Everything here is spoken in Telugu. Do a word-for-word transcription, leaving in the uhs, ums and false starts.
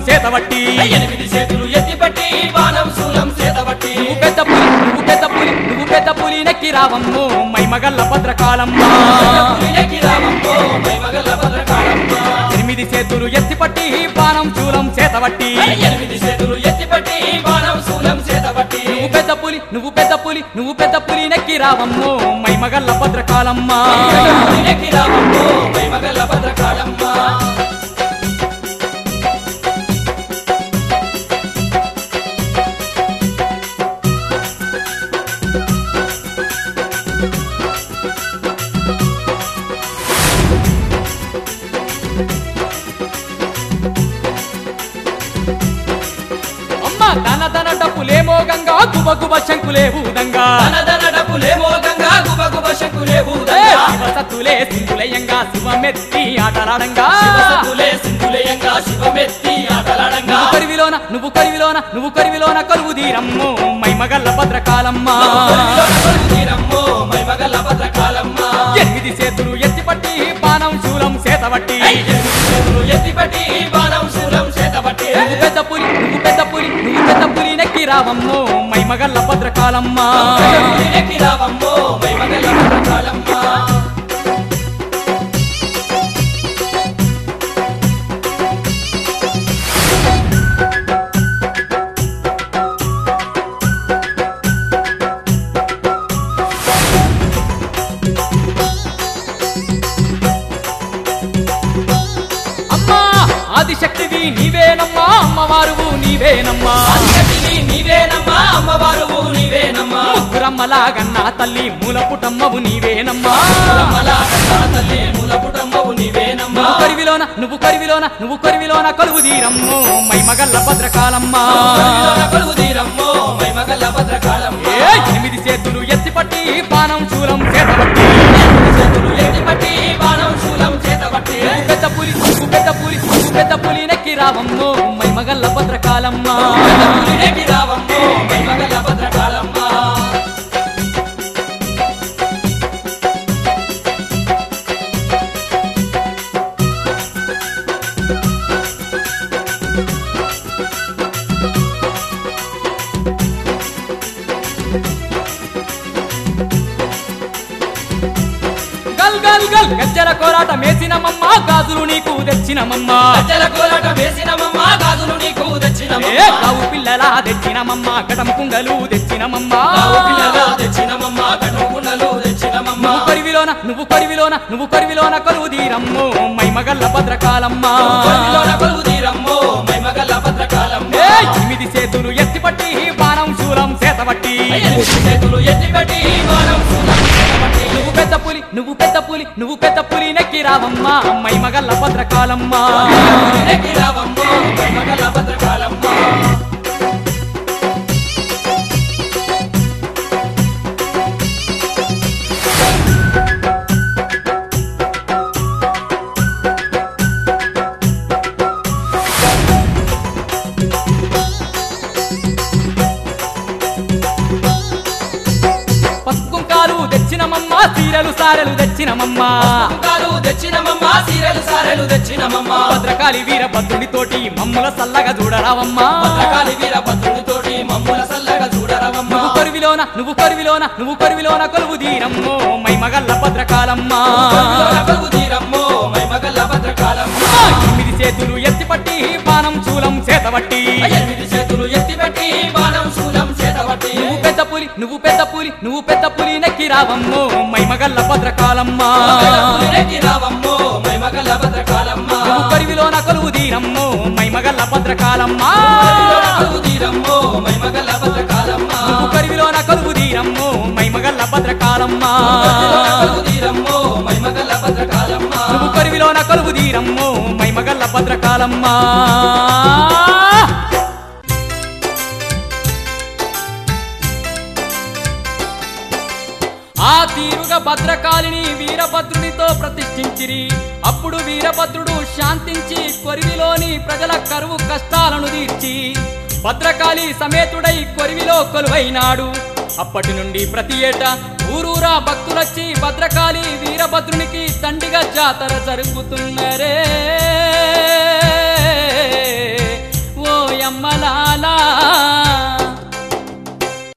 చేతబట్టి ఎనిమిది చేతులు ఎత్తిపట్టి బాణం శూలం చేతబట్టి నువ్వు పెద్ద పులి నువ్వు పెద్ద పులి నువ్వు పెద్ద పులి నెక్కి రావమ్ము మైమగల్ల భద్రకాళమ్మ పులినెక్కి రావమ్మో మైమగల్ల భద్రకాళమ్మ ఎనిమిది చేతులు ఎత్తిపట్టి బాణం శూలం చేతబట్టి ఎనిమిది చేతులు ఎత్తిపట్టి బాణం శూలం చేతబట్టి నువ్వు పెద్ద పులి నువ్వు పెద్ద పులి నువ్వు పెద్ద పులి నెక్కి రావమ్ము మైమగల్ల భద్రకాళమ్మ పులినెక్కి రావమ్మో మైమగల్ల భద్రకాళమ్మ తన తన డప్పులేమో గంగా గుబ గుబ శంకులే ఊదంగా ధనధన డప్పులేమో గంగా గుబ గుబ శంకులే ఊదంగా శివసత్తులే సింధులయంగా శివమెత్తి ఆటలాడంగా శివసత్తులే సింధులయంగా శివమెత్తి ఆటలాడంగా నువ్వు కరివిలోన నువ్వు కరివిలోన నువ్వు కరివిలోన కలువు తీరమ్ము మైమగల్ల భద్రకాళమ్మ తీరమ్మో మైమగల్ల భద్రకాళమ్మ ఎనిమిది చేతులు ఎత్తిపట్టి బాణం శూలం చేతబట్టి చేతులు ఎత్తిపట్టి బాణం శూలం చేతబట్టి నువ్వు పెద్ద పులి నువ్వు పెద్ద పులి నువ్వు పెద్ద పులి నెక్కి రావమ్ము మైమగల్ల భద్రకాళమ్మ పులినెక్కి రావమ్మో మైమగల్ల భద్రకాళమ్మ అమ్మా ఆదిశక్తివి నీవేనమ్మా అమ్మవారువు నీవేనమ్మా ఆదిశక్తివి నీవేనమ్మా అమ్మవారువు నీవేనమ్మా ముగ్గురమ్మలాగన్నా తల్లి మూలపుటమ్మవు నీవేనమ్మా అమ్మలా కన్నా తల్లి మూలపుటమ్మవు నీవేనమ్మా నువ్వు కరివిలోన నువ్వు కరివిలోన నువ్వు కరివిలోన కలువు తీరమ్ము మైమగల్ల భద్రకాళమ్మ కొలువు తీరమ్మో మైమగల్ల భద్రకాళమ్మ ఏ ఎనిమిది చేతులు ఎత్తిపట్టి బాణం శూలం చేతబట్టి చేతులు ఎత్తిపట్టి బాణం శూలం చేతబట్టి నువ్వు పెద్ద పులి నువ్వు పెద్ద పులి నువ్వు పెద్ద పులి నెక్కి రావమ్ము మైమగల్ల భద్రకాళమ్మ పులినెక్కి రావమ్మో మైమగల్ల భద్రకాళమ్మ గల్ గల్ గల్ గజ్జల కోరాట మేసినమమ్మ గాజులు నీకు తెచ్చినమమ్మ గజ్జల కోలాట వేసినమమ్మ గాజులు నీకు ఏ తెచ్చినమమ్మ కావు పిల్లలా తెచ్చినమమ్మ కటం కుండలు తెచ్చినమమ్మ గావు పిల్లగా తెచ్చినమమ్మ కట్టుకుండలు తెచ్చినమమ్మ నువ్వు కరివిలోన నువ్వు కరివిలోన నువ్వు కరివిలోన కలువు తీరమ్ము మైమగల్ల భద్రకాళమ్మ కొలువులోన కొలువు తీరమ్మో మైమగల్ల భద్రకాళమ్మ ఏ ఎనిమిది చేతులు ఎత్తిపట్టి బాణం శూలం చేతబట్టి ఎనిమిది చేతులు ఎత్తిపట్టి బాణం శూలం చేతబట్టి నువ్వు పెద్ద పులి నువ్వు పెద్ద పులి నువ్వు పెద్ద పులి నెక్కి రావమ్మ మైమగల్ల భద్రకాళమ్మ పులినెక్కి రావమ్మో మైమగల్ల భద్రకాళమ్మ పసుపు కుంకాలు తెచ్చినమమ్మ సీరలు సారెలు తెచ్చినమమ్మ కుంకాలు తెచ్చినమమ్మ సీరలు సారెలు తెచ్చినమమ్మ భద్రకాళి వీరభద్రునితోటి మమ్ముల సల్లగా చూడరావమ్మ భద్రకాళి వీరభద్రునితోటి మమ్ముల సల్లగా చూడరవమ్మ నువ్వు కరువిలోన నువ్వు కరువిలోన నువ్వు కరువిలోన కొలువు తీరమ్ము మైమగల్ల భద్రకాళమ్మ కొలువులోన కొలువు తీరమ్మో మైమగల్ల భద్రకాళమ్మ ఎనిమిది చేతులు ఎత్తిపట్టి బాణం శూలం చేతబట్టి ఎనిమిది చేతులు ఎత్తిపెట్టి బాణం శూలం చేతబట్టి నువ్వు పెద్ద పులి నువ్వు పెద్ద పులి నువ్వు పెద్ద పులి నెక్కి రావమ్ము మైమగల్ల భద్రకాళమ్మ పులినెక్కి రావమ్మో మైమగల్ల భద్రకాళమ్మ నువ్వు కరివిలోన కొలువు తీరమ్ము మైమగల్ల భద్రకాళమ్మ కొలువులోన కొలువు తీరమ్మో మైమగల్ల భద్రకాళమ్మ నువ్వు కరివిలోన కొలువు తీరమ్ము మైమగల్ల భద్రకాళమ్మ కొలువు తీరమ్మో మైమగల్ల భద్రకాళమ్మ నువ్వు కరివిలోన కొలువు తీరమ్ము మైమగల్ల భద్రకాళమ్మ ఆ తీరుగా భద్రకాళిని వీరభద్రునితో ప్రతిష్ఠించిరి. అప్పుడు వీరభద్రుడు శాంతించి కొరివిలోని ప్రజల కరువు కష్టాలను తీర్చి భద్రకాళి సమేతుడై కొరివిలో కొలువైనాడు. అప్పటి నుండి ప్రతి ఏటా ఊరూరా భక్తులొచ్చి భద్రకాళి వీరభద్రునికి దండిగా జాతర జరుపుతున్నరే.